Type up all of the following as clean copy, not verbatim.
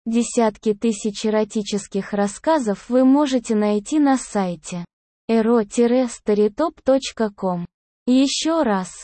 Десятки тысяч эротических рассказов вы можете найти на сайте ero-storytop.com. Еще раз,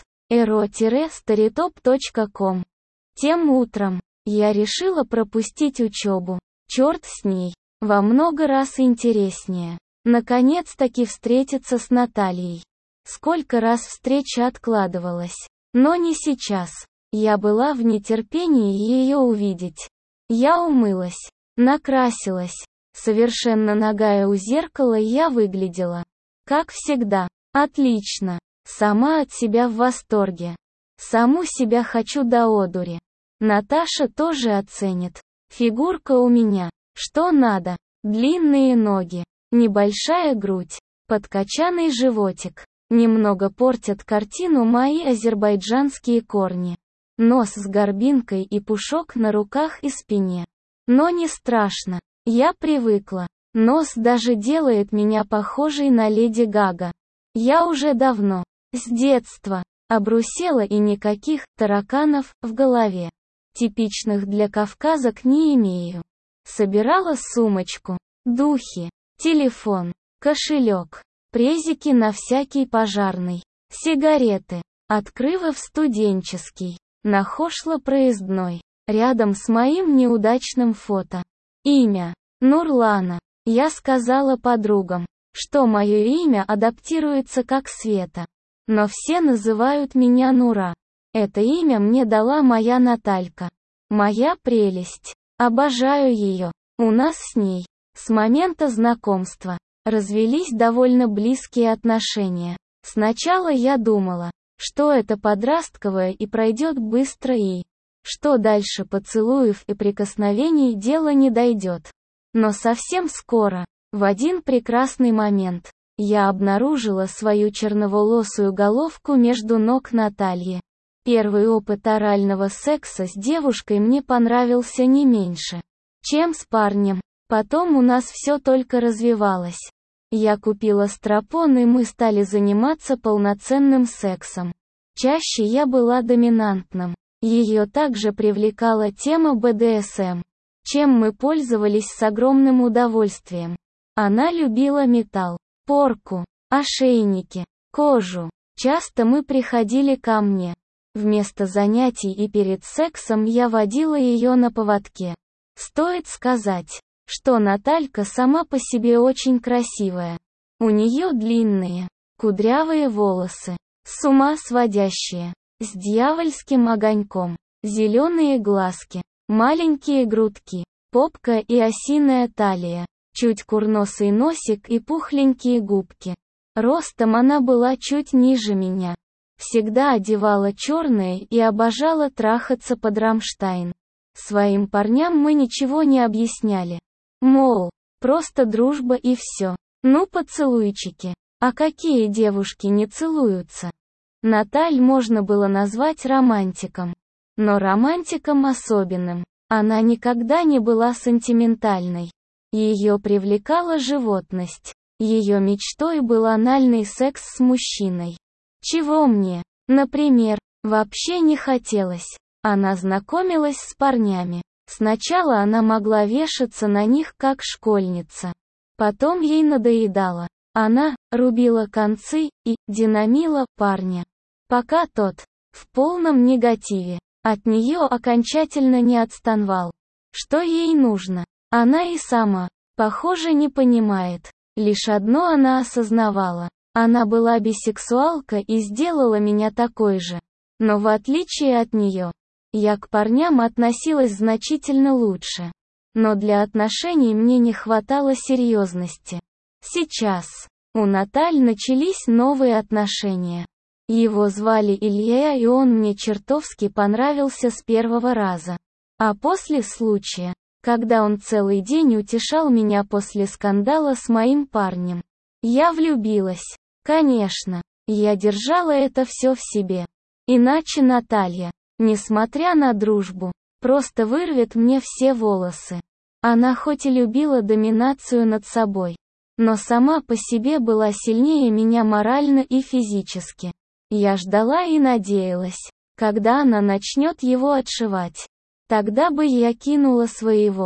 ero-storytop.com. Тем утром я решила пропустить учебу. Черт с ней. Во много раз интереснее. Наконец-таки встретиться с Натальей. Сколько раз встреча откладывалась. Но не сейчас. Я была в нетерпении ее увидеть. Я умылась, накрасилась. Совершенно нагая у зеркала я выглядела. Как всегда. Отлично. Сама от себя в восторге. Саму себя хочу до одури. Наташа тоже оценит. Фигурка у меня. Что надо? Длинные ноги. Небольшая грудь. Подкачанный животик. Немного портят картину мои азербайджанские корни. Нос с горбинкой и пушок на руках и спине. Но не страшно. Я привыкла. Нос даже делает меня похожей на Леди Гага. Я уже давно, с детства, обрусела и никаких тараканов в голове. Типичных для кавказок не имею. Собирала сумочку, духи, телефон, кошелек, презики на всякий пожарный, сигареты, открывав студенческий. Нахошла проездной, рядом с моим неудачным фото. Имя. Нурлана. Я сказала подругам, что мое имя адаптируется как Света. Но все называют меня Нура. Это имя мне дала моя Наталька. Моя прелесть. Обожаю ее. У нас с ней, с момента знакомства, развелись довольно близкие отношения. Сначала я думала, что это подростковое и пройдет быстро и что дальше поцелуев и прикосновений дело не дойдет. Но совсем скоро, в один прекрасный момент, я обнаружила свою черноволосую головку между ног Натальи. Первый опыт орального секса с девушкой мне понравился не меньше, чем с парнем. Потом у нас все только развивалось. Я купила стропон, и мы стали заниматься полноценным сексом. Чаще я была доминантным. Ее также привлекала тема БДСМ, чем мы пользовались с огромным удовольствием. Она любила металл, порку, ошейники, кожу. Часто мы приходили ко мне. Вместо занятий и перед сексом я водила ее на поводке. Стоит сказать, что Наталька сама по себе очень красивая. У нее длинные, кудрявые волосы, с ума сводящие, с дьявольским огоньком, зеленые глазки, маленькие грудки, попка и осиная талия, чуть курносый носик и пухленькие губки. Ростом она была чуть ниже меня. Всегда одевала черное и обожала трахаться под Рамштайн. Своим парням мы ничего не объясняли. Мол, просто дружба и все. Ну поцелуйчики. А какие девушки не целуются? Наталь можно было назвать романтиком. Но романтиком особенным. Она никогда не была сентиментальной. Ее привлекала животность. Ее мечтой был анальный секс с мужчиной. Чего мне, например, вообще не хотелось. Она знакомилась с парнями. Сначала она могла вешаться на них как школьница. Потом ей надоедало. Она рубила концы и динамила парня. Пока тот, в полном негативе, от нее окончательно не отставал. Что ей нужно? Она и сама, похоже, не понимает. Лишь одно она осознавала. Она была бисексуалка и сделала меня такой же. Но в отличие от нее, я к парням относилась значительно лучше. Но для отношений мне не хватало серьезности. Сейчас у Наталь начались новые отношения. Его звали Илья, и он мне чертовски понравился с первого раза. А после случая, когда он целый день утешал меня после скандала с моим парнем, я влюбилась. Конечно, я держала это все в себе. Иначе Наталья, несмотря на дружбу, просто вырвет мне все волосы. Она хоть и любила доминацию над собой, но сама по себе была сильнее меня морально и физически. Я ждала и надеялась, когда она начнет его отшивать. Тогда бы я кинула своего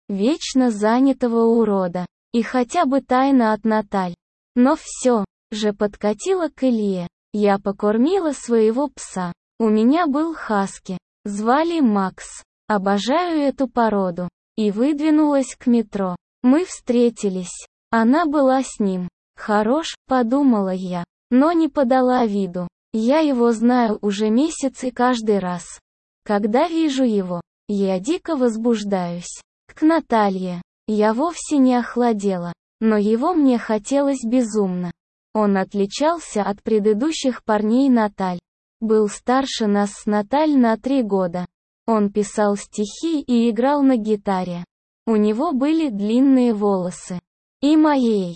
вечно занятого урода, и хотя бы тайна от Наталь. Но все же подкатила к Илье. Я покормила своего пса. У меня был хаски. Звали Макс. Обожаю эту породу. И выдвинулась к метро. Мы встретились. Она была с ним. Хорош, подумала я, но не подала виду. Я его знаю уже месяц и каждый раз, когда вижу его, я дико возбуждаюсь. К Наталье. Я вовсе не охладела, но его мне хотелось безумно. Он отличался от предыдущих парней Наталь. Был старше нас с Наталь на 3 года. Он писал стихи и играл на гитаре. У него были длинные волосы. И моей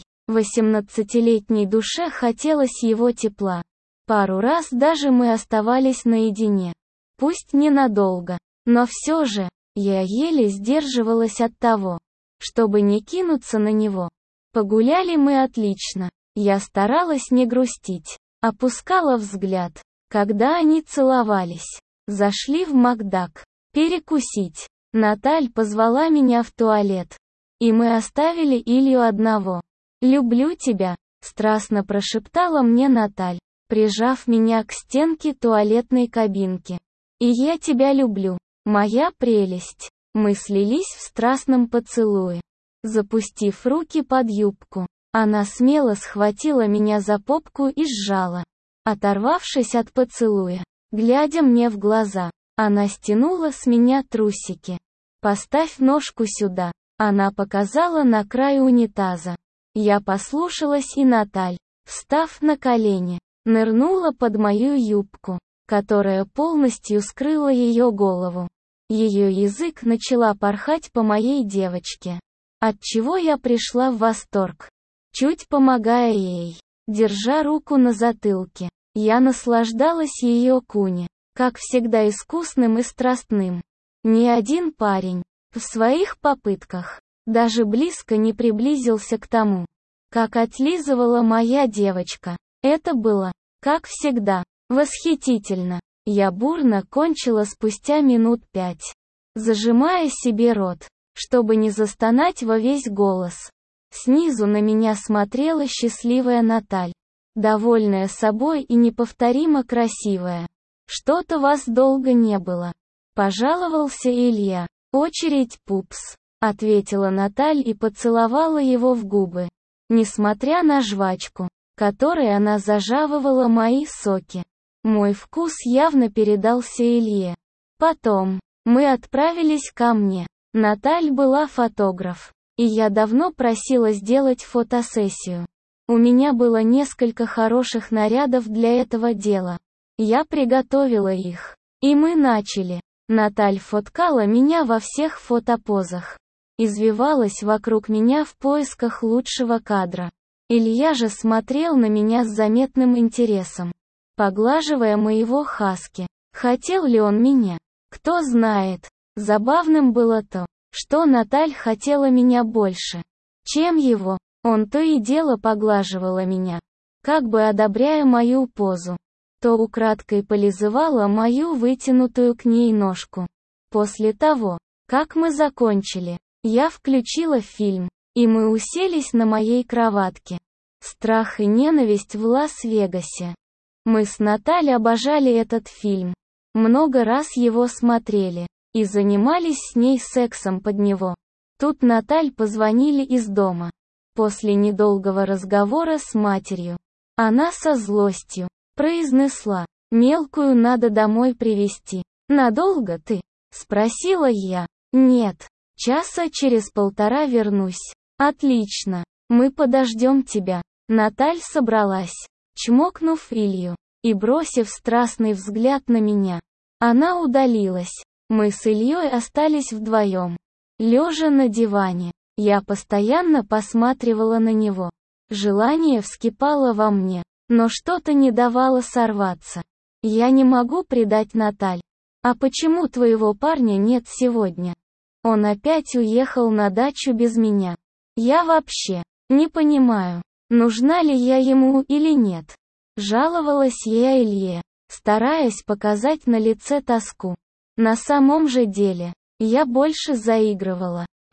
18-летней душе хотелось его тепла. Пару раз даже мы оставались наедине. Пусть ненадолго, но все же, я еле сдерживалась от того, чтобы не кинуться на него. Погуляли мы отлично. Я старалась не грустить. Опускала взгляд, когда они целовались. Зашли в Макдак. Перекусить. Наталь позвала меня в туалет. И мы оставили Илью одного. «Люблю тебя», — страстно прошептала мне Наталь, прижав меня к стенке туалетной кабинки. «И я тебя люблю, моя прелесть». Мы слились в страстном поцелуе. Запустив руки под юбку, она смело схватила меня за попку и сжала. Оторвавшись от поцелуя, глядя мне в глаза, она стянула с меня трусики. «Поставь ножку сюда», — она показала на край унитаза. Я послушалась, и Наталь, встав на колени, нырнула под мою юбку, которая полностью скрыла ее голову. Ее язык начала порхать по моей девочке, отчего я пришла в восторг. Чуть помогая ей, держа руку на затылке, я наслаждалась ее куни, как всегда искусным и страстным. Ни один парень, в своих попытках, даже близко не приблизился к тому, как отлизывала моя девочка. Это было, как всегда, восхитительно. Я бурно кончила спустя минут 5, зажимая себе рот, чтобы не застонать во весь голос. Снизу на меня смотрела счастливая Наталь, довольная собой и неповторимо красивая. «Что-то вас долго не было», — пожаловался Илья. «Очередь, пупс», — ответила Наталь и поцеловала его в губы. Несмотря на жвачку, которой она зажавывала мои соки, мой вкус явно передался Илье. Потом, мы отправились ко мне. Наталь была фотограф, и я давно просила сделать фотосессию. У меня было несколько хороших нарядов для этого дела. Я приготовила их, и мы начали. Наталь фоткала меня во всех фотопозах. Извивалась вокруг меня в поисках лучшего кадра. Илья же смотрел на меня с заметным интересом, поглаживая моего хаски. Хотел ли он меня? Кто знает. Забавным было то, что Наталь хотела меня больше, чем его. Он то и дело поглаживала меня, как бы одобряя мою позу, то украдкой полизывала мою вытянутую к ней ножку. После того, как мы закончили, я включила фильм, и мы уселись на моей кроватке. «Страх и ненависть в Лас-Вегасе». Мы с Наталь обожали этот фильм. Много раз его смотрели. И занимались с ней сексом под него. Тут Наталь позвонили из дома. После недолгого разговора с матерью, она со злостью произнесла: «Мелкую надо домой привезти». «Надолго ты?» — спросила я. «Нет. Часа через 1,5 вернусь». «Отлично. Мы подождем тебя». Наталь собралась, чмокнув Илью, и бросив страстный взгляд на меня, она удалилась. Мы с Ильей остались вдвоем. Лежа на диване, я постоянно посматривала на него. Желание вскипало во мне, но что-то не давало сорваться. «Я не могу предать Наталь». «А почему твоего парня нет сегодня?» «Он опять уехал на дачу без меня. Я вообще не понимаю, нужна ли я ему или нет». Жаловалась я Илье, стараясь показать на лице тоску. На самом же деле, я больше заигрывала.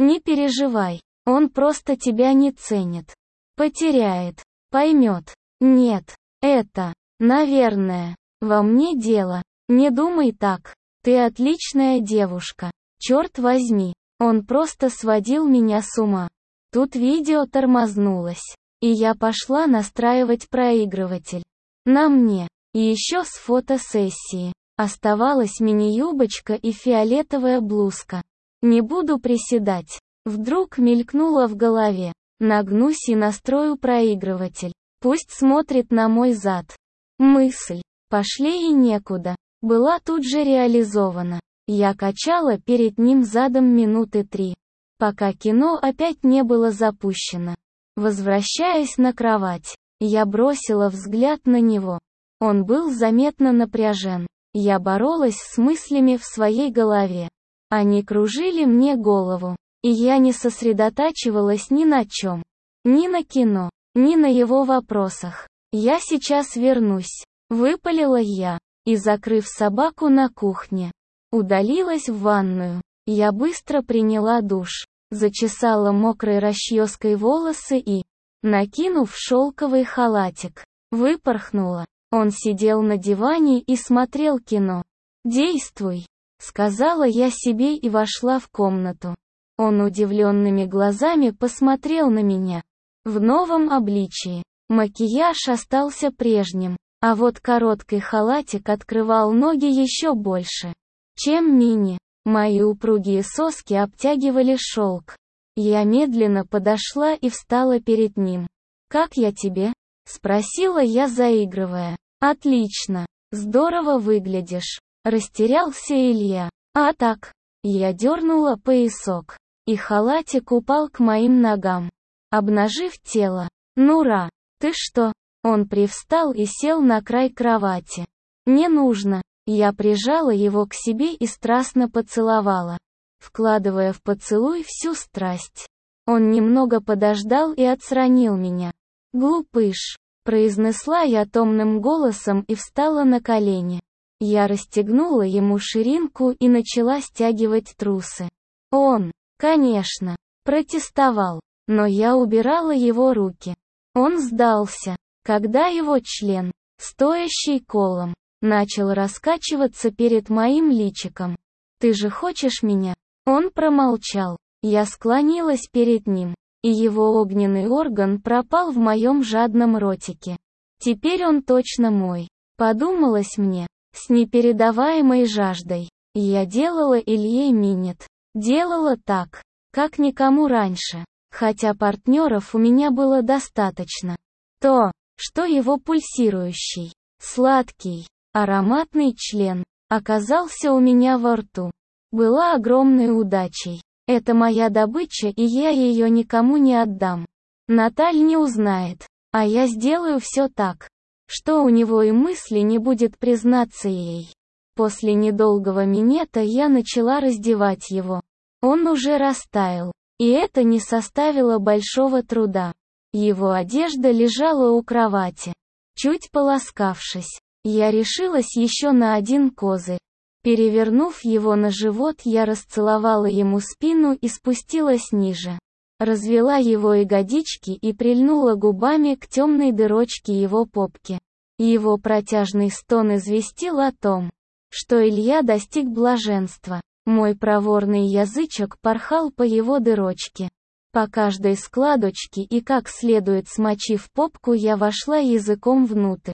Не переживай, он просто тебя не ценит. Потеряет, поймет. Нет, это, наверное, во мне дело. Не думай так, ты отличная девушка. Черт возьми, он просто сводил меня с ума. Тут видео тормознулось, и я пошла настраивать проигрыватель. На мне, и еще с фотосессии, оставалась мини-юбочка и фиолетовая блузка. Не буду приседать. Вдруг мелькнуло в голове. Нагнусь и настрою проигрыватель. Пусть смотрит на мой зад. Мысль, пошли и некуда, была тут же реализована. Я качала перед ним задом минуты 3, пока кино опять не было запущено. Возвращаясь на кровать, я бросила взгляд на него. Он был заметно напряжен. Я боролась с мыслями в своей голове. Они кружили мне голову, и я не сосредотачивалась ни на чем. Ни на кино, ни на его вопросах. «Я сейчас вернусь», — выпалила я, и, закрыв собаку на кухне, удалилась в ванную. Я быстро приняла душ, зачесала мокрой расческой волосы и, накинув шелковый халатик, выпорхнула. Он сидел на диване и смотрел кино. «Действуй», — сказала я себе и вошла в комнату. Он удивленными глазами посмотрел на меня. В новом обличии. Макияж остался прежним, а вот короткий халатик открывал ноги еще больше, чем мини. Мои упругие соски обтягивали шелк. Я медленно подошла и встала перед ним. «Как я тебе?» — спросила я, заигрывая. «Отлично. Здорово выглядишь», — растерялся Илья. «А так?» Я дернула поясок, и халатик упал к моим ногам, обнажив тело. «Нура, ты что?» Он привстал и сел на край кровати. «Не нужно». Я прижала его к себе и страстно поцеловала, вкладывая в поцелуй всю страсть. Он немного подождал и отстранил меня. «Глупыш», — произнесла я томным голосом и встала на колени. Я расстегнула ему ширинку и начала стягивать трусы. Он, конечно, протестовал, но я убирала его руки. Он сдался, когда его член, стоящий колом, начал раскачиваться перед моим личиком. «Ты же хочешь меня?» Он промолчал. Я склонилась перед ним, и его огненный орган пропал в моем жадном ротике. Теперь он точно мой. Подумалось мне, с непередаваемой жаждой. Я делала Илье минет. Делала так, как никому раньше. Хотя партнеров у меня было достаточно. То, что его пульсирующий, сладкий, ароматный член оказался у меня во рту, была огромной удачей. Это моя добыча, и я ее никому не отдам. Наталь не узнает, а я сделаю все так, что у него и мысли не будет признаться ей. После недолгого минета я начала раздевать его. Он уже растаял, и это не составило большого труда. Его одежда лежала у кровати. Чуть полоскавшись, я решилась еще на один козырь. Перевернув его на живот, я расцеловала ему спину и спустилась ниже. Развела его ягодички и прильнула губами к темной дырочке его попки. Его протяжный стон известил о том, что Илья достиг блаженства. Мой проворный язычок порхал по его дырочке. По каждой складочке и как следует смочив попку, я вошла языком внутрь.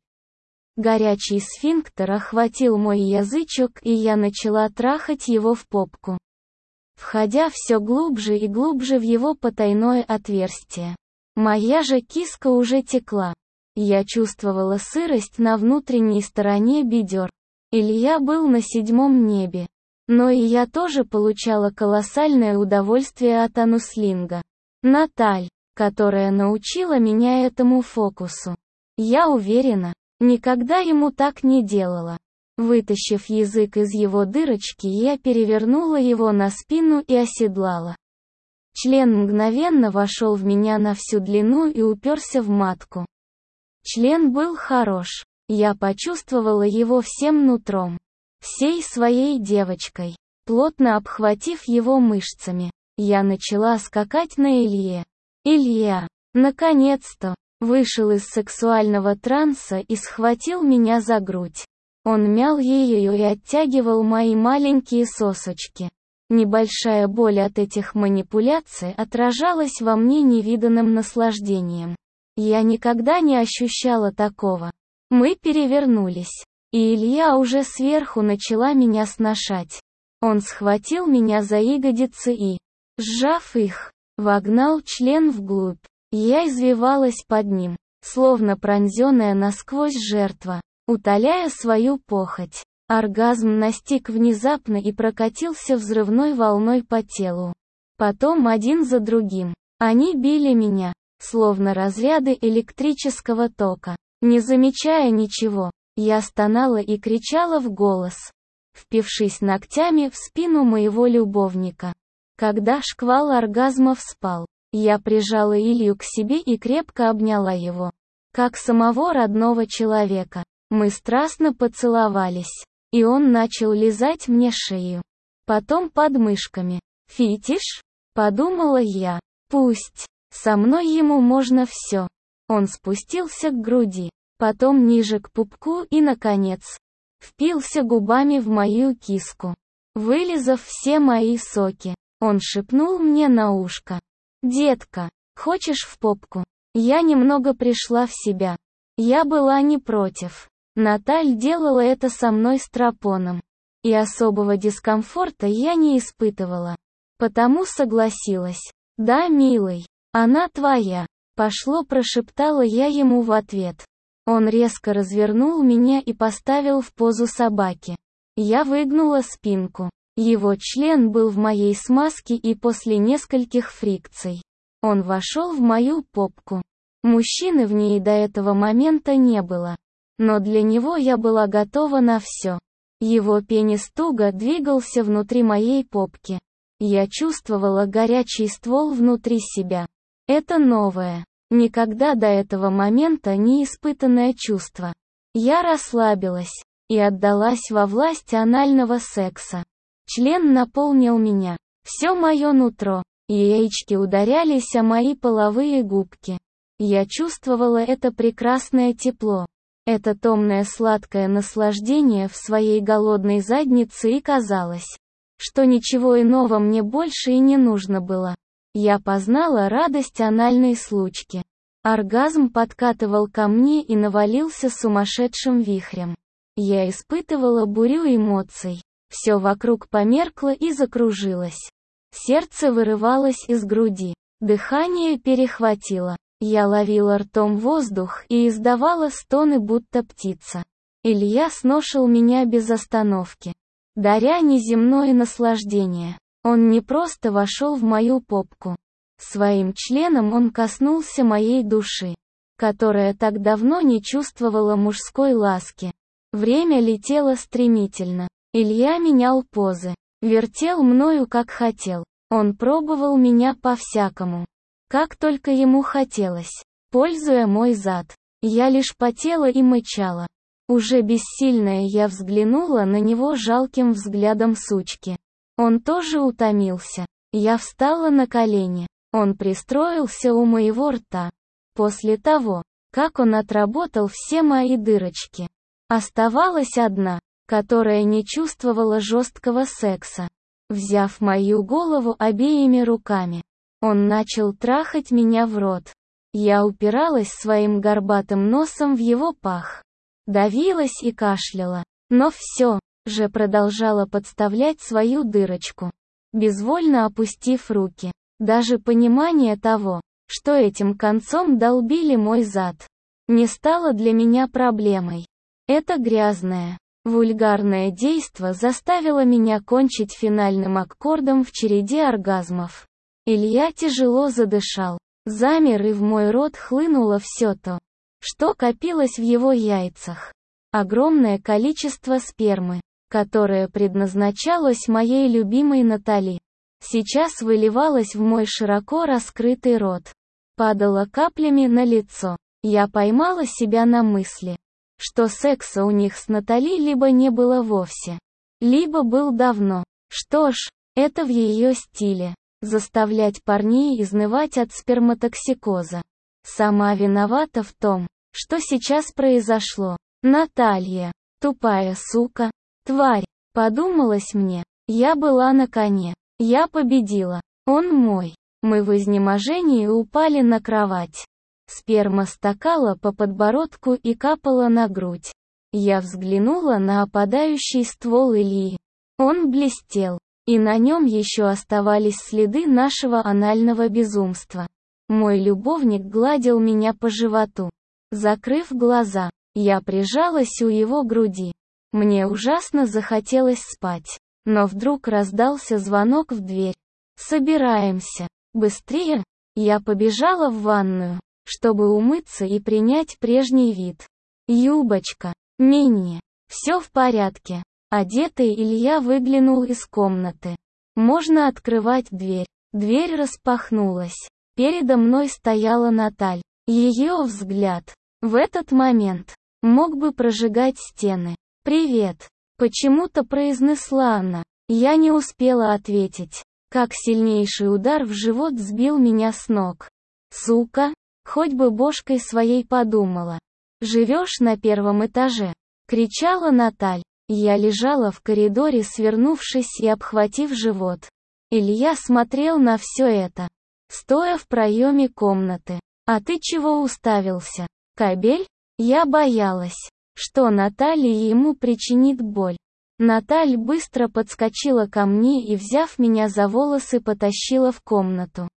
Горячий сфинктер охватил мой язычок, и я начала трахать его в попку, входя все глубже и глубже в его потайное отверстие. Моя же киска уже текла. Я чувствовала сырость на внутренней стороне бедер. Илья был на 7-м небе. Но и я тоже получала колоссальное удовольствие от ануслинга. Наталь, которая научила меня этому фокусу. Я уверена, никогда ему так не делала. Вытащив язык из его дырочки, я перевернула его на спину и оседлала. Член мгновенно вошел в меня на всю длину и уперся в матку. Член был хорош. Я почувствовала его всем нутром, всей своей девочкой, плотно обхватив его мышцами. Я начала скакать на Илье. Илья, наконец-то, вышел из сексуального транса и схватил меня за грудь. Он мял ее и оттягивал мои маленькие сосочки. Небольшая боль от этих манипуляций отражалась во мне невиданным наслаждением. Я никогда не ощущала такого. Мы перевернулись, и Илья уже сверху начала меня сношать. Он схватил меня за ягодицы и, сжав их, вогнал член вглубь. Я извивалась под ним, словно пронзенная насквозь жертва, утоляя свою похоть. Оргазм настиг внезапно и прокатился взрывной волной по телу. Потом один за другим. Они били меня, словно разряды электрического тока. Не замечая ничего, я стонала и кричала в голос, впившись ногтями в спину моего любовника. Когда шквал оргазмов спал, я прижала Илью к себе и крепко обняла его. Как самого родного человека. Мы страстно поцеловались. И он начал лизать мне шею. Потом подмышками. Фетиш? Подумала я. Пусть. Со мной ему можно все. Он спустился к груди. Потом ниже к пупку и, наконец, впился губами в мою киску. Вылизав все мои соки, он шепнул мне на ушко. «Детка, хочешь в попку?» Я немного пришла в себя. Я была не против. Наталь делала это со мной с тропоном. И особого дискомфорта я не испытывала. Потому согласилась. «Да, милый, она твоя», пошло, прошептала я ему в ответ. Он резко развернул меня и поставил в позу собаки. Я выгнула спинку. Его член был в моей смазке и после нескольких фрикций он вошел в мою попку. Мужчины в ней до этого момента не было. Но для него я была готова на все. Его пенис туго двигался внутри моей попки. Я чувствовала горячий ствол внутри себя. Это новое, никогда до этого момента не испытанное чувство. Я расслабилась и отдалась во власть анального секса. Член наполнил меня, все мое нутро. Яички ударялись о мои половые губки. Я чувствовала это прекрасное тепло. Это томное сладкое наслаждение в своей голодной заднице, и казалось, что ничего иного мне больше и не нужно было. Я познала радость анальной случки. Оргазм подкатывал ко мне и навалился сумасшедшим вихрем. Я испытывала бурю эмоций. Все вокруг померкло и закружилось. Сердце вырывалось из груди. Дыхание перехватило. Я ловила ртом воздух и издавала стоны, будто птица. Илья сношил меня без остановки, даря неземное наслаждение. Он не просто вошел в мою попку. Своим членом он коснулся моей души, которая так давно не чувствовала мужской ласки. Время летело стремительно. Илья менял позы, вертел мною как хотел. Он пробовал меня по-всякому. Как только ему хотелось, пользуя мой зад. Я лишь потела и мычала. Уже бессильная я взглянула на него жалким взглядом сучки. Он тоже утомился. Я встала на колени. Он пристроился у моего рта. После того, как он отработал все мои дырочки, оставалась одна, которая не чувствовала жесткого секса. Взяв мою голову обеими руками, он начал трахать меня в рот. Я упиралась своим горбатым носом в его пах. Давилась и кашляла. Но все же продолжала подставлять свою дырочку, безвольно опустив руки. Даже понимание того, что этим концом долбили мой зад, не стало для меня проблемой. Это грязное, вульгарное действо заставило меня кончить финальным аккордом в череде оргазмов. Илья тяжело задышал, замер, и в мой рот хлынуло все то, что копилось в его яйцах. Огромное количество спермы, которое предназначалось моей любимой Натали, сейчас выливалось в мой широко раскрытый рот. Падало каплями на лицо. Я поймала себя на мысли, что секса у них с Натали либо не было вовсе, либо был давно. Что ж, это в ее стиле. заставлять парней изнывать от сперматоксикоза. Сама виновата в том, что сейчас произошло. Наталья, тупая сука, тварь, подумалось мне. Я была на коне. Я победила. Он мой. Мы в изнеможении упали на кровать. Сперма стекала по подбородку и капала на грудь. Я взглянула на опадающий ствол Ильи. Он блестел, и на нем еще оставались следы нашего анального безумства. Мой любовник гладил меня по животу. Закрыв глаза, я прижалась у его груди. Мне ужасно захотелось спать. Но вдруг раздался звонок в дверь. «Собираемся. Быстрее!» Я побежала в ванную, чтобы умыться и принять прежний вид. «Юбочка, Минни, все в порядке». Одетый Илья выглянул из комнаты. «Можно открывать дверь». Дверь распахнулась. Передо мной стояла Наталь. Ее взгляд в этот момент мог бы прожигать стены. «Привет», почему-то произнесла она. Я не успела ответить, как сильнейший удар в живот сбил меня с ног. «Сука, хоть бы бошкой своей подумала. Живешь на первом этаже», — кричала Наталь. Я лежала в коридоре, свернувшись и обхватив живот. Илья смотрел на все это, стоя в проеме комнаты. «А ты чего уставился? Кобель?» Я боялась, что Наталья ему причинит боль. Наталь быстро подскочила ко мне и, взяв меня за волосы, потащила в комнату.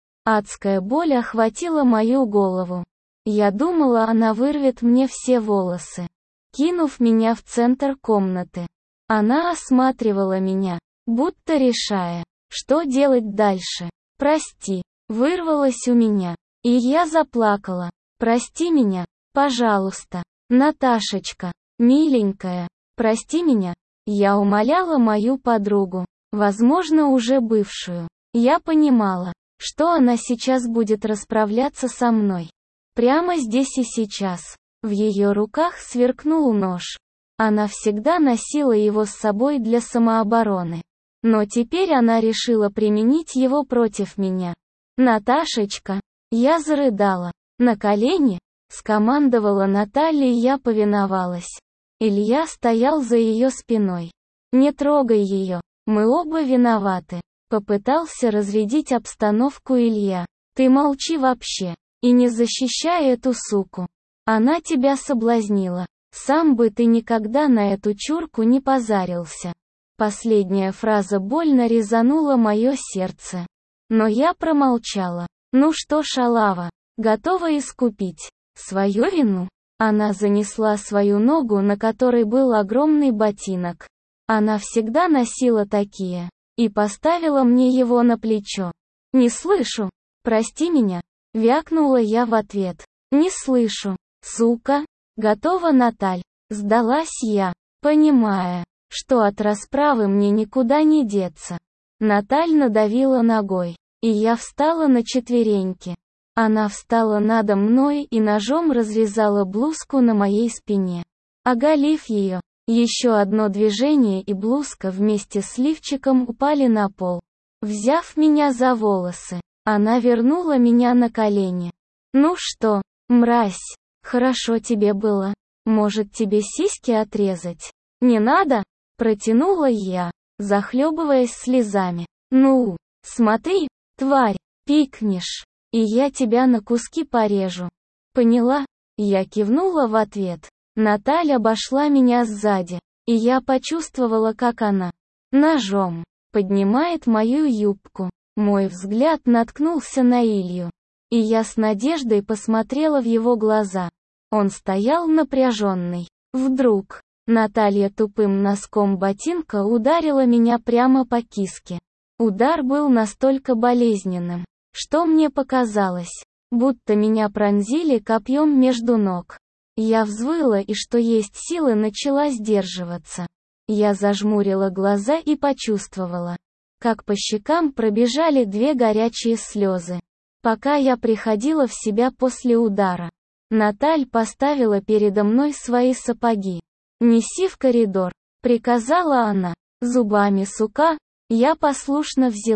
Адская боль охватила мою голову. Я думала, она вырвет мне все волосы. Кинув меня в центр комнаты, она осматривала меня, будто решая, что делать дальше. «Прости», вырвалось у меня, и я заплакала. «Прости меня, пожалуйста, Наташечка, миленькая, прости меня». Я умоляла мою подругу, возможно, уже бывшую. Я понимала, что она сейчас будет расправляться со мной. Прямо здесь и сейчас. В ее руках сверкнул нож. Она всегда носила его с собой для самообороны. Но теперь она решила применить его против меня. «Наташечка!» Я зарыдала. «На колени!» Скомандовала Наталья, и я повиновалась. Илья стоял за ее спиной. «Не трогай ее, мы оба виноваты», — попытался разрядить обстановку Илья. «Ты молчи вообще, и не защищай эту суку. Она тебя соблазнила. Сам бы ты никогда на эту чурку не позарился». Последняя фраза больно резанула мое сердце. Но я промолчала. «Ну что, шалава, готова искупить свою вину?» Она занесла свою ногу, на которой был огромный ботинок. Она всегда носила такие. И поставила мне его на плечо. «Не слышу. Прости меня», — вякнула я в ответ. «Не слышу. Сука». «Готова, Наталь?» Сдалась я, понимая, что от расправы мне никуда не деться. Наталь надавила ногой, и я встала на четвереньки. Она встала надо мной и ножом разрезала блузку на моей спине. Оголив ее, еще одно движение, и блузка вместе с лифчиком упали на пол. Взяв меня за волосы, она вернула меня на колени. «Ну что, мразь, хорошо тебе было? Может, тебе сиськи отрезать?» «Не надо?» — протянула я, захлебываясь слезами. «Ну, смотри, тварь, пикнешь, и я тебя на куски порежу». «Поняла?» Я кивнула в ответ. Наталья обошла меня сзади, и я почувствовала, как она ножом поднимает мою юбку. Мой взгляд наткнулся на Илью, и я с надеждой посмотрела в его глаза. Он стоял напряженный. Вдруг Наталья тупым носком ботинка ударила меня прямо по киске. Удар был настолько болезненным, что мне показалось, будто меня пронзили копьем между ног. Я взвыла и, что есть силы, начала сдерживаться. Я зажмурила глаза и почувствовала, как по щекам пробежали 2 горячие слезы. Пока я приходила в себя после удара, Наталь поставила передо мной свои сапоги. «Неси в коридор», — приказала она. Зубами сука, я послушно взяла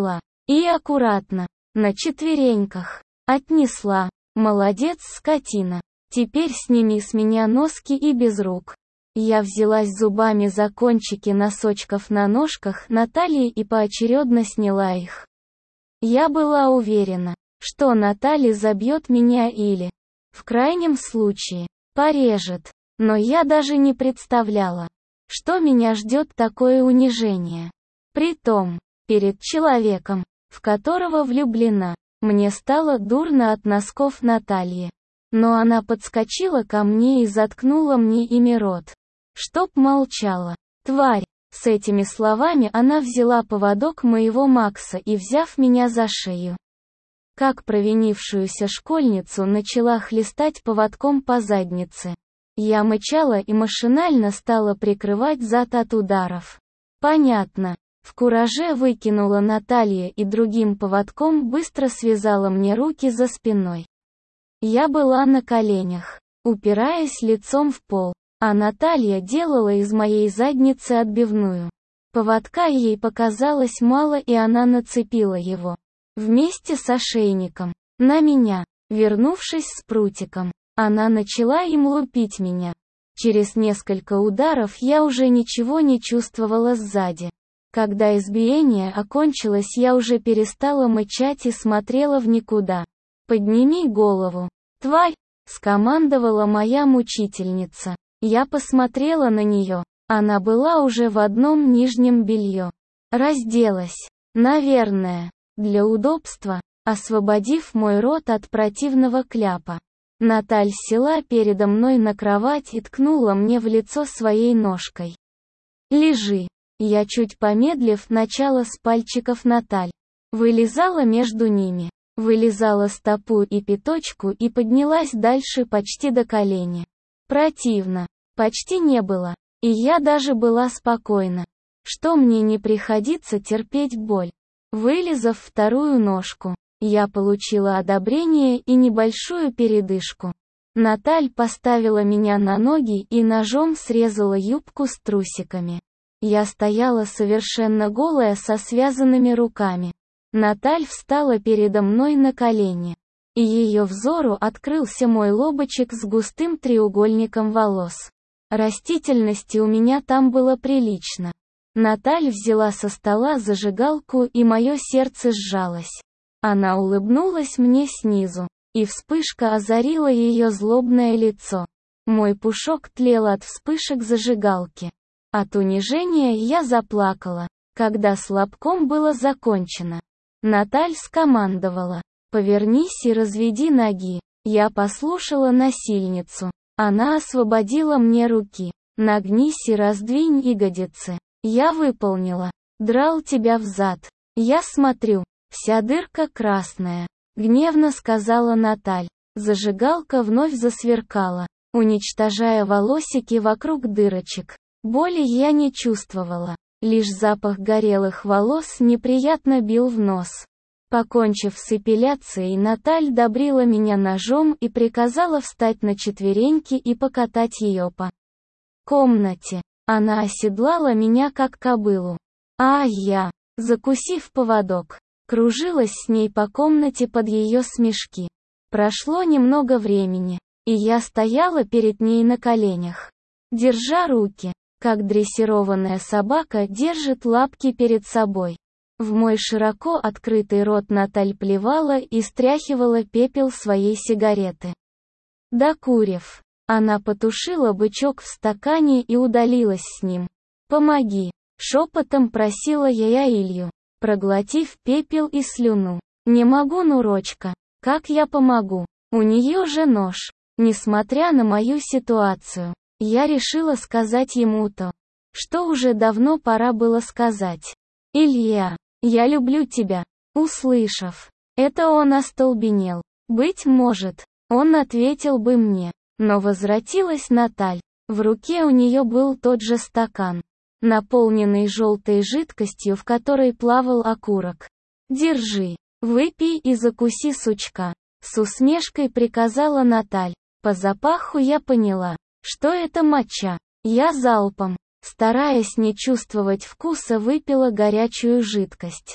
И аккуратно, на четвереньках, отнесла. Молодец, скотина. Теперь сними с меня носки и без рук. Я взялась зубами за кончики носочков на ножках Натальи и поочередно сняла их. Я была уверена, что Наталья забьет меня или, в крайнем случае, порежет, но я даже не представляла, что меня ждет такое унижение. Притом, перед человеком, в которого влюблена, мне стало дурно от носков Натальи. Но она подскочила ко мне и заткнула мне ими рот. Чтоб молчала. Тварь! С этими словами она взяла поводок моего Макса и, взяв меня за шею, как провинившуюся школьницу, начала хлестать поводком по заднице. Я мычала и машинально стала прикрывать зад от ударов. Понятно. В кураже выкинула Наталья и другим поводком быстро связала мне руки за спиной. Я была на коленях, упираясь лицом в пол, а Наталья делала из моей задницы отбивную. Поводка ей показалось мало, и она нацепила его, вместе с ошейником, на меня. Вернувшись с прутиком, она начала им лупить меня. Через несколько ударов я уже ничего не чувствовала сзади. Когда избиение окончилось, я уже перестала мычать и смотрела в никуда. «Подними голову, тварь!» — скомандовала моя мучительница. Я посмотрела на нее. Она была уже в одном нижнем белье. Разделась. Наверное, для удобства, освободив мой рот от противного кляпа. Наталь села передо мной на кровать и ткнула мне в лицо своей ножкой. «Лежи». Я, чуть помедлив, начала с пальчиков Наталь. Вылизала между ними. Вылизала стопу и пяточку и поднялась дальше почти до колени. Противно. Почти не было. И я даже была спокойна. Что мне не приходится терпеть боль. Вылизав вторую ножку, я получила одобрение и небольшую передышку. Наталь поставила меня на ноги и ножом срезала юбку с трусиками. Я стояла совершенно голая со связанными руками. Наталь встала передо мной на колени. И ее взору открылся мой лобочек с густым треугольником волос. Растительности у меня там было прилично. Наталь взяла со стола зажигалку, и мое сердце сжалось. Она улыбнулась мне снизу, и вспышка озарила ее злобное лицо. Мой пушок тлел от вспышек зажигалки. От унижения я заплакала, когда с лобком было закончено. Наталь скомандовала: «Повернись и разведи ноги». Я послушала насильницу. Она освободила мне руки. «Нагнись и раздвинь ягодицы». Я выполнила. «Драл тебя взад. Я смотрю, вся дырка красная», — гневно сказала Наталь. Зажигалка вновь засверкала, уничтожая волосики вокруг дырочек. Боли я не чувствовала. Лишь запах горелых волос неприятно бил в нос. Покончив с эпиляцией, Наталь добрила меня ножом и приказала встать на четвереньки и покатать ее по комнате. Она оседлала меня как кобылу. А я, закусив поводок, кружилась с ней по комнате под ее смешки. Прошло немного времени, и я стояла перед ней на коленях, держа руки, как дрессированная собака держит лапки перед собой. В мой широко открытый рот Наталь плевала и стряхивала пепел своей сигареты. Докурив, она потушила бычок в стакане и удалилась с ним. «Помоги!» — шепотом просила я Илью, проглотив пепел и слюну. «Не могу, Нурочка. Как я помогу? У нее же нож». Несмотря на мою ситуацию, я решила сказать ему то, что уже давно пора было сказать. «Илья, я люблю тебя». Услышав это, он остолбенел. Быть может, он ответил бы мне, но возвратилась Наталь. В руке у нее был тот же стакан, наполненный желтой жидкостью, в которой плавал окурок. «Держи, выпей и закуси сучка», — с усмешкой приказала Наталь. По запаху я поняла, что это моча. Я залпом, стараясь не чувствовать вкуса, выпила горячую жидкость.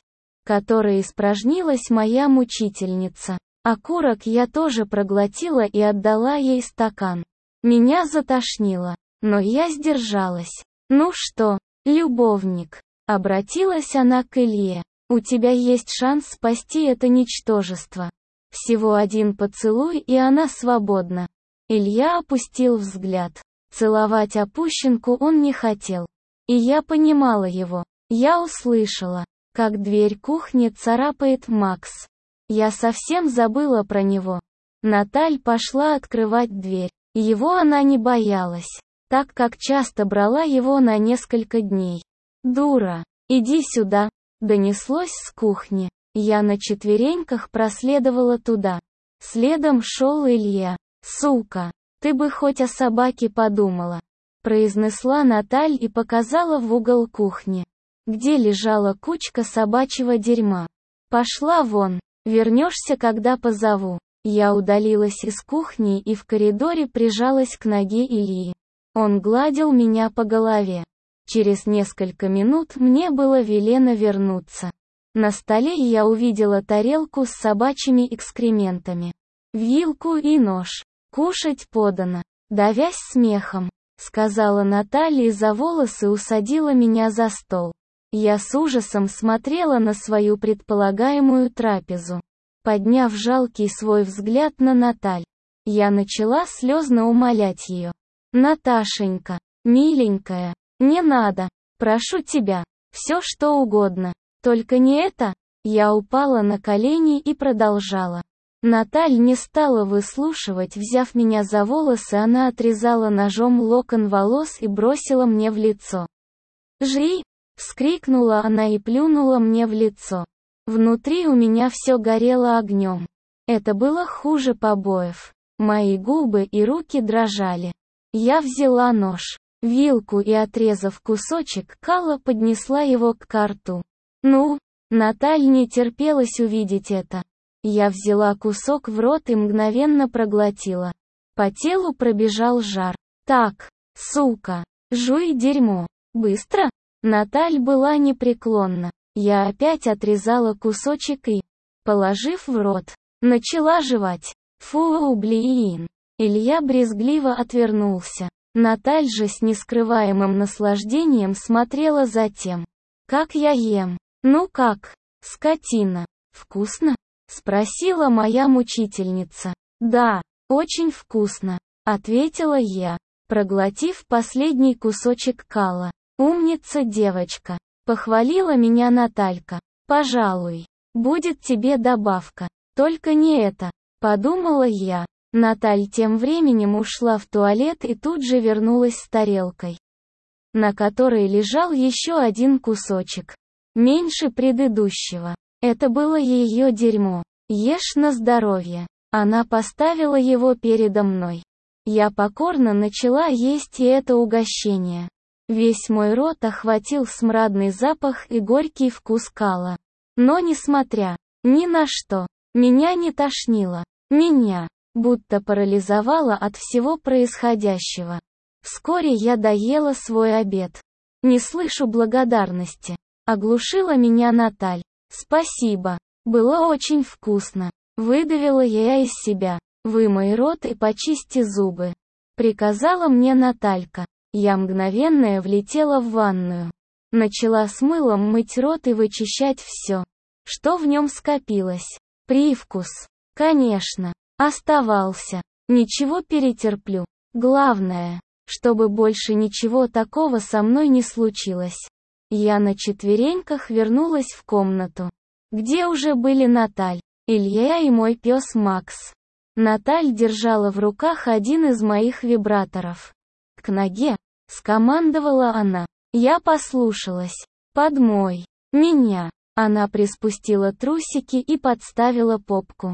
которой испражнилась моя мучительница. Окурок я тоже проглотила и отдала ей стакан. Меня затошнило, но я сдержалась. «Ну что, любовник?» — обратилась она к Илье. «У тебя есть шанс спасти это ничтожество. Всего один поцелуй, и она свободна». Илья опустил взгляд. Целовать опущенку он не хотел. И я понимала его. Я услышала, как дверь кухни царапает Макс. Я совсем забыла про него. Наталь пошла открывать дверь. Его она не боялась, так как часто брала его на несколько дней. «Дура, иди сюда», — донеслось с кухни. Я на четвереньках проследовала туда. Следом шел Илья. «Сука, ты бы хоть о собаке подумала», — произнесла Наталь и показала в угол кухни, где лежала кучка собачьего дерьма. «Пошла вон, вернешься, когда позову». Я удалилась из кухни и в коридоре прижалась к ноге Ильи. Он гладил меня по голове. Через несколько минут мне было велено вернуться. На столе я увидела тарелку с собачьими экскрементами, вилку и нож. «Кушать подано», — давясь смехом, сказала Наталья и за волосы усадила меня за стол. Я с ужасом смотрела на свою предполагаемую трапезу. Подняв жалкий свой взгляд на Наталь, я начала слезно умолять ее. «Наташенька, миленькая, не надо, прошу тебя, все что угодно, только не это». Я упала на колени и продолжала. Наталь не стала выслушивать, взяв меня за волосы, она отрезала ножом локон волос и бросила мне в лицо. «Жри!» — вскрикнула она и плюнула мне в лицо. Внутри у меня все горело огнем. Это было хуже побоев. Мои губы и руки дрожали. Я взяла нож, вилку и, отрезав кусочек кала, поднесла его к рту. «Ну?» Наталь не терпелось увидеть это. Я взяла кусок в рот и мгновенно проглотила. По телу пробежал жар. «Так, сука, жуй дерьмо. Быстро?» Наталь была непреклонна. Я опять отрезала кусочек и, положив в рот, начала жевать. «Фу, блин!» Илья брезгливо отвернулся. Наталь же с нескрываемым наслаждением смотрела за тем, как я ем. «Ну как, скотина, вкусно?» — спросила моя мучительница. «Да, очень вкусно», — ответила я, проглотив последний кусочек кала. «Умница девочка», — похвалила меня Наталька. «Пожалуй, будет тебе добавка, только не это», — подумала я. Наталь тем временем ушла в туалет и тут же вернулась с тарелкой, на которой лежал еще один кусочек, меньше предыдущего. Это было ее дерьмо. «Ешь на здоровье». Она поставила его передо мной. Я покорно начала есть и это угощение. Весь мой рот охватил смрадный запах и горький вкус кала. Но несмотря ни на что, меня не тошнило. Меня будто парализовало от всего происходящего. Вскоре я доела свой обед. «Не слышу благодарности», — оглушила меня Наталь. «Спасибо. Было очень вкусно», — выдавила я из себя. «Вымой рот и почисти зубы», — приказала мне Наталька. Я мгновенно влетела в ванную. Начала с мылом мыть рот и вычищать все, что в нем скопилось. Привкус, конечно, оставался. Ничего, перетерплю. Главное, чтобы больше ничего такого со мной не случилось. Я на четвереньках вернулась в комнату, где уже были Наталь, Илья и мой пес Макс. Наталь держала в руках один из моих вибраторов. «К ноге», — скомандовала она. Я послушалась. «Подмой меня». Она приспустила трусики и подставила попку.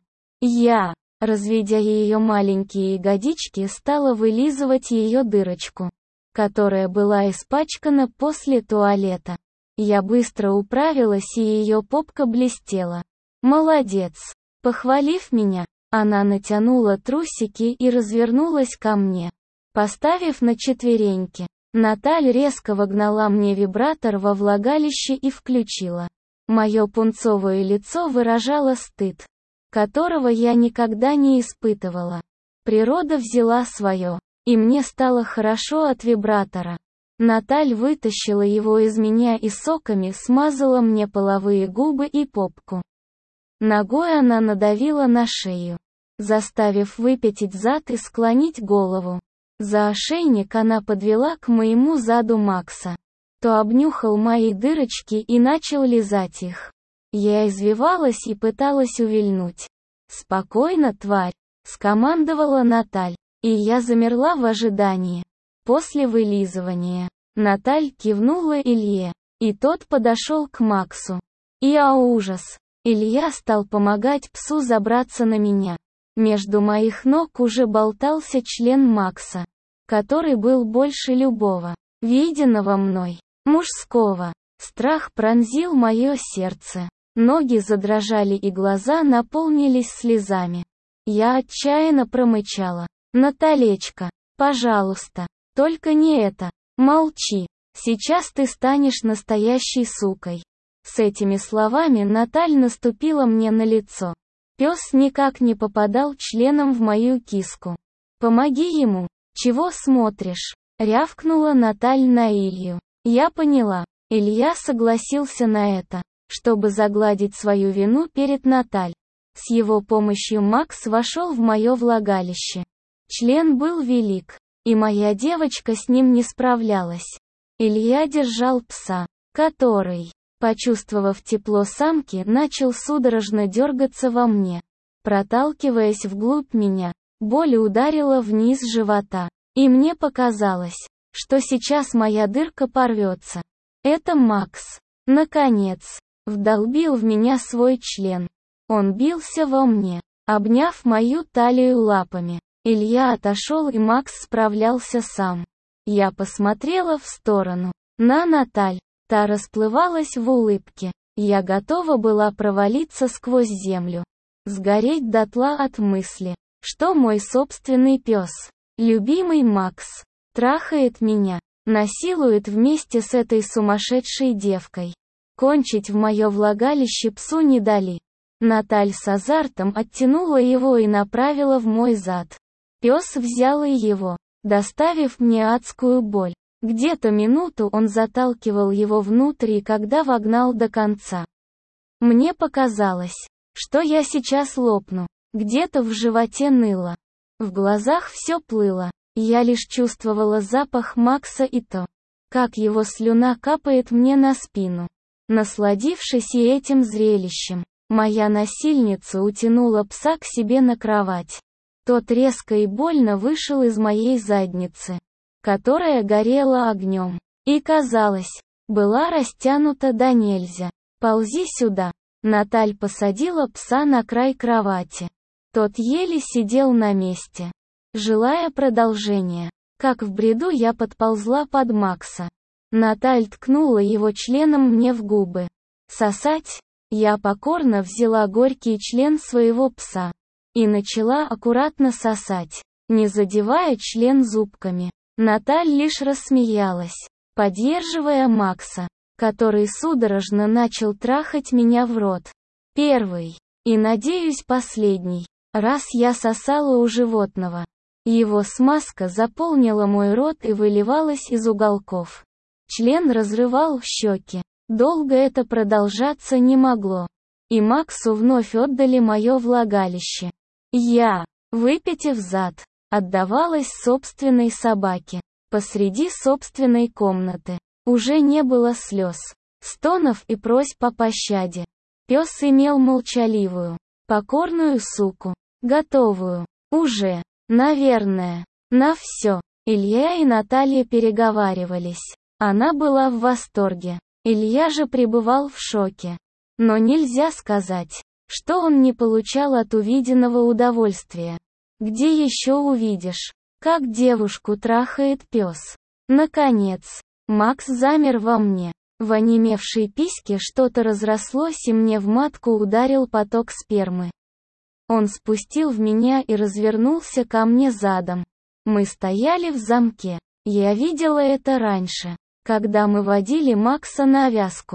Я, разведя ее маленькие ягодички, стала вылизывать ее дырочку, которая была испачкана после туалета. Я быстро управилась, и ее попка блестела. «Молодец!» Похвалив меня, она натянула трусики и развернулась ко мне, поставив на четвереньки. Наталь резко вогнала мне вибратор во влагалище и включила. Мое пунцовое лицо выражало стыд, которого я никогда не испытывала. Природа взяла свое, и мне стало хорошо от вибратора. Наталь вытащила его из меня и соками смазала мне половые губы и попку. Ногой она надавила на шею, заставив выпятить зад и склонить голову. За ошейник она подвела к моему заду Макса. То обнюхал мои дырочки и начал лизать их. Я извивалась и пыталась увильнуть. «Спокойно, тварь!» — скомандовала Наталь, и я замерла в ожидании. После вылизывания Наталь кивнула Илье, и тот подошел к Максу. И ужас! Илья стал помогать псу забраться на меня. Между моих ног уже болтался член Макса, который был больше любого, виденного мной, мужского. Страх пронзил мое сердце. Ноги задрожали и глаза наполнились слезами. Я отчаянно промычала: «Наталечка, пожалуйста, только не это. Молчи. Сейчас ты станешь настоящей сукой». С этими словами Наталь наступила мне на лицо. Пес никак не попадал членом в мою киску. «Помоги ему. Чего смотришь?» — рявкнула Наталь на Илью. Я поняла. Илья согласился на это, чтобы загладить свою вину перед Наталь. С его помощью Макс вошел в мое влагалище. Член был велик, и моя девочка с ним не справлялась. Илья держал пса, который, почувствовав тепло самки, начал судорожно дергаться во мне. Проталкиваясь вглубь меня, боль ударила вниз живота, и мне показалось, что сейчас моя дырка порвется. Это Макс, наконец, вдолбил в меня свой член. Он бился во мне, обняв мою талию лапами. Илья отошел, и Макс справлялся сам. Я посмотрела в сторону, на Наталь. Та расплывалась в улыбке. Я готова была провалиться сквозь землю, сгореть дотла от мысли, что мой собственный пес, любимый Макс, трахает меня, насилует вместе с этой сумасшедшей девкой. Кончить в мое влагалище псу не дали. Наталь с азартом оттянула его и направила в мой зад. Пес взял и его, доставив мне адскую боль. Где-то минуту он заталкивал его внутрь, и когда вогнал до конца, мне показалось, что я сейчас лопну. Где-то в животе ныло. В глазах все плыло. Я лишь чувствовала запах Макса и то, как его слюна капает мне на спину. Насладившись и этим зрелищем, моя насильница утянула пса к себе на кровать. Тот резко и больно вышел из моей задницы, которая горела огнем, и, казалось, была растянута до нельзя. «Ползи сюда». Наталь посадила пса на край кровати. Тот еле сидел на месте, желая продолжения. Как в бреду я подползла под Макса. Наталь ткнула его членом мне в губы. «Сосать?» Я покорно взяла горький член своего пса и начала аккуратно сосать, не задевая член зубками. Наталь лишь рассмеялась, поддерживая Макса, который судорожно начал трахать меня в рот. Первый, и, надеюсь, последний, раз я сосала у животного. Его смазка заполнила мой рот и выливалась из уголков. Член разрывал щеки. Долго это продолжаться не могло. И Максу вновь отдали мое влагалище. Я, выпитив зад, отдавалась собственной собаке. Посреди собственной комнаты. Уже не было слез, стонов и просьб о пощаде. Пес имел молчаливую, покорную суку, готовую, уже, наверное, на все. Илья и Наталья переговаривались. Она была в восторге. Илья же пребывал в шоке. Но нельзя сказать, что он не получал от увиденного удовольствия. Где еще увидишь, как девушку трахает пес? Наконец, Макс замер во мне. В онемевшей письке что-то разрослось, и мне в матку ударил поток спермы. Он спустил в меня и развернулся ко мне задом. Мы стояли в замке. Я видела это раньше, когда мы водили Макса на вязку.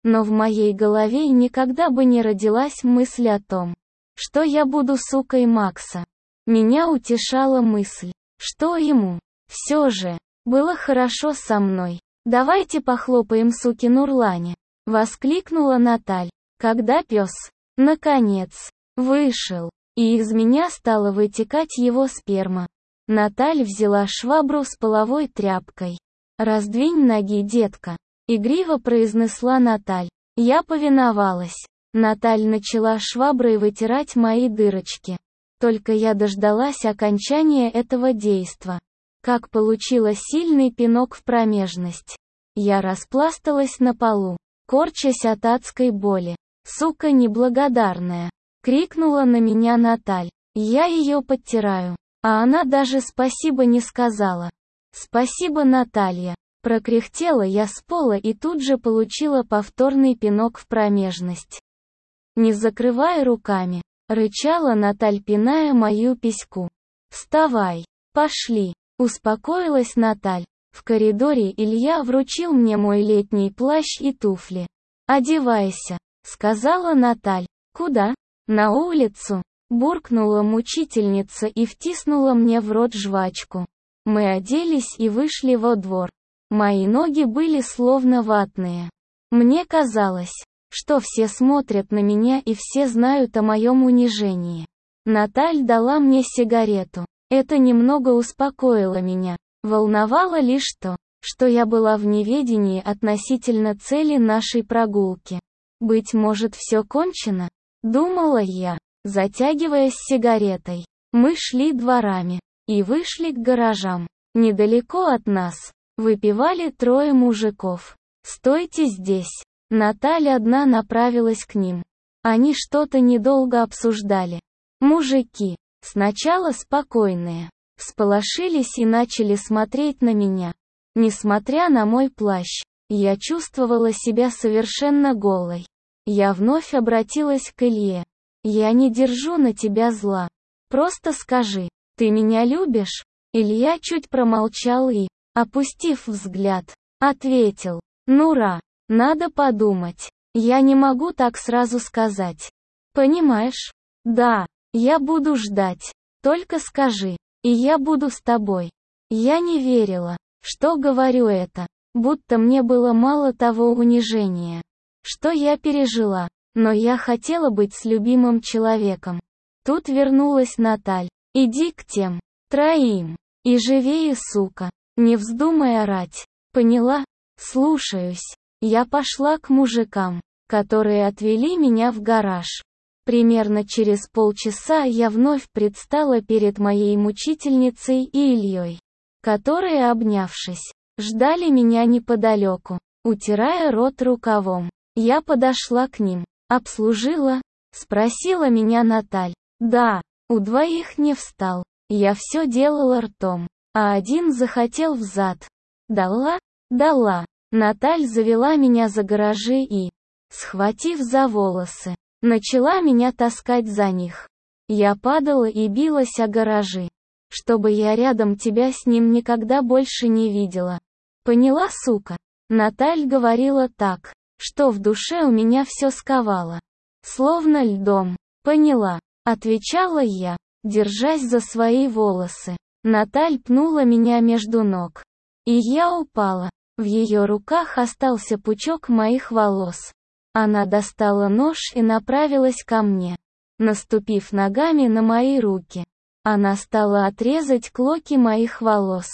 Но в моей голове никогда бы не родилась мысль о том, что я буду сукой Макса. Меня утешала мысль, что ему, все же, было хорошо со мной. «Давайте похлопаем суки Нурлане», — воскликнула Наталь, когда пес, наконец, вышел, и из меня стала вытекать его сперма. Наталь взяла швабру с половой тряпкой. «Раздвинь ноги, детка», — игриво произнесла Наталь. Я повиновалась. Наталь начала шваброй вытирать мои дырочки. Только я дождалась окончания этого действа, как получила сильный пинок в промежность. Я распласталась на полу, корчась от адской боли. «Сука неблагодарная!» — крикнула на меня Наталь. Я ее подтираю, а она даже спасибо не сказала. «Спасибо, Наталья!» — прокряхтела я с пола и тут же получила повторный пинок в промежность. «Не закрывай руками!» — рычала Наталь, пиная мою письку. «Вставай! Пошли!» — успокоилась Наталь. В коридоре Илья вручил мне мой летний плащ и туфли. «Одевайся», — сказала Наталь. «Куда?» «На улицу», — буркнула мучительница и втиснула мне в рот жвачку. Мы оделись и вышли во двор. Мои ноги были словно ватные. Мне казалось, что все смотрят на меня и все знают о моем унижении. Наталь дала мне сигарету. Это немного успокоило меня. Волновало лишь то, что я была в неведении относительно цели нашей прогулки. «Быть может, все кончено?» — думала я, затягиваясь сигаретой. Мы шли дворами и вышли к гаражам. Недалеко от нас выпивали трое мужиков. «Стойте здесь!» Наталья одна направилась к ним. Они что-то недолго обсуждали. Мужики, сначала спокойные, всполошились и начали смотреть на меня. Несмотря на мой плащ, я чувствовала себя совершенно голой. Я вновь обратилась к Илье. «Я не держу на тебя зла. Просто скажи, ты меня любишь?» Илья чуть промолчал и, опустив взгляд, ответил: «Нура, надо подумать. Я не могу так сразу сказать. Понимаешь? Да, я буду ждать. Только скажи, и я буду с тобой». Я не верила, что говорю это, будто мне было мало того унижения, что я пережила, но я хотела быть с любимым человеком. Тут вернулась Наталь. «Иди к тем троим. И живее, сука. Не вздумай орать. Поняла? Слушаюсь». Я пошла к мужикам, которые отвели меня в гараж. Примерно через полчаса я вновь предстала перед моей мучительницей и Ильей, которые, обнявшись, ждали меня неподалеку, утирая рот рукавом. Я подошла к ним. «Обслужила?» — спросила меня Наталь. «Да, у двоих не встал. Я все делала ртом, а один захотел взад». «Дала?» «Дала». Наталь завела меня за гаражи и, схватив за волосы, начала меня таскать за них. Я падала и билась о гаражи, чтобы я рядом тебя с ним никогда больше не видела. Поняла, сука? Наталь говорила так, что в душе у меня все сковало, словно льдом. «Поняла», — отвечала я, держась за свои волосы. Наталь пнула меня между ног, и я упала. В ее руках остался пучок моих волос. Она достала нож и направилась ко мне. Наступив ногами на мои руки, она стала отрезать клоки моих волос.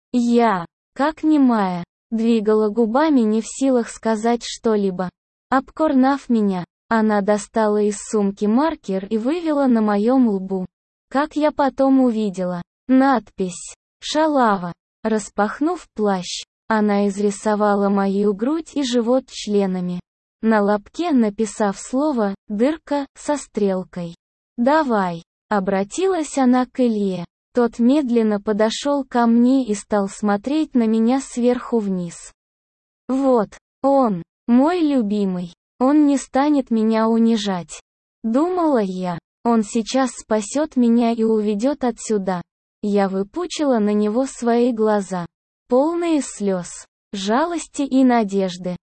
Я, как немая, двигала губами, не в силах сказать что-либо. Обкорнав меня, она достала из сумки маркер и вывела на моем лбу. Как я потом увидела, надпись «Шалава». Распахнув плащ, она изрисовала мою грудь и живот членами. На лобке написав слово «дырка» со стрелкой. «Давай», — обратилась она к Илье. Тот медленно подошел ко мне и стал смотреть на меня сверху вниз. «Вот, он, мой любимый, он не станет меня унижать». Думала я, он сейчас спасет меня и уведет отсюда. Я выпучила на него свои глаза, полные слез, жалости и надежды.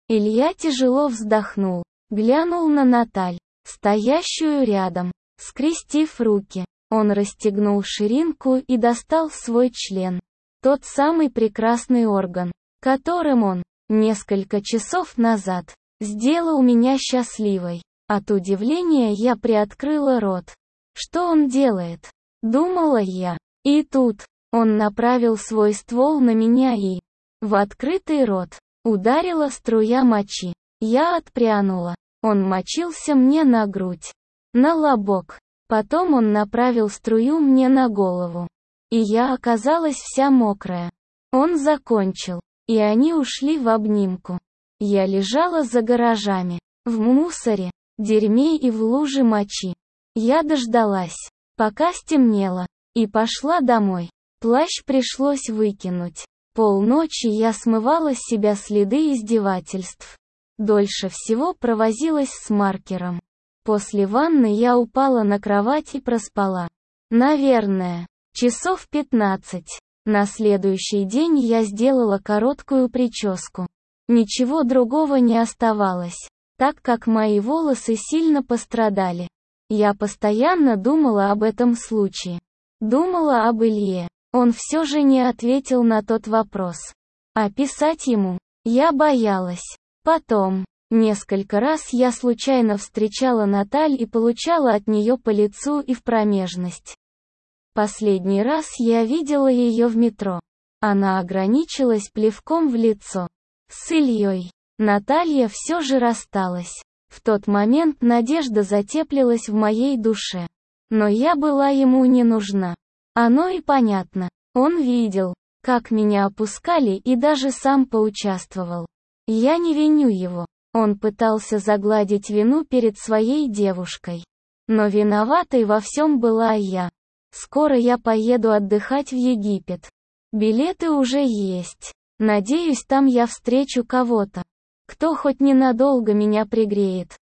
Илья тяжело вздохнул, глянул на Наталь, стоящую рядом, скрестив руки. Он расстегнул ширинку и достал свой член. Тот самый прекрасный орган, которым он, несколько часов назад, сделал меня счастливой. От удивления я приоткрыла рот. Что он делает? Думала я. И тут, он направил свой ствол на меня и... В открытый рот ударила струя мочи. Я отпрянула. Он мочился мне на грудь, на лобок. Потом он направил струю мне на голову. И я оказалась вся мокрая. Он закончил, и они ушли в обнимку. Я лежала за гаражами, в мусоре, дерьме и в луже мочи. Я дождалась, пока стемнело, и пошла домой. Плащ пришлось выкинуть. Полночи я смывала с себя следы издевательств. Дольше всего провозилась с маркером. После ванны я упала на кровать и проспала. Наверное, часов 15. На следующий день я сделала короткую прическу. Ничего другого не оставалось, так как мои волосы сильно пострадали. Я постоянно думала об этом случае. Думала об Илье. Он все же не ответил на тот вопрос. А писать ему я боялась. Потом, несколько раз я случайно встречала Наталь и получала от нее по лицу и в промежность. Последний раз я видела ее в метро. Она ограничилась плевком в лицо. С Ильей Наталья все же рассталась. В тот момент надежда затеплилась в моей душе. Но я была ему не нужна. Оно и понятно. Он видел, как меня опускали, и даже сам поучаствовал. Я не виню его. Он пытался загладить вину перед своей девушкой. Но виноватой во всем была я. Скоро я поеду отдыхать в Египет. Билеты уже есть. Надеюсь, там я встречу кого-то, кто хоть ненадолго меня пригреет.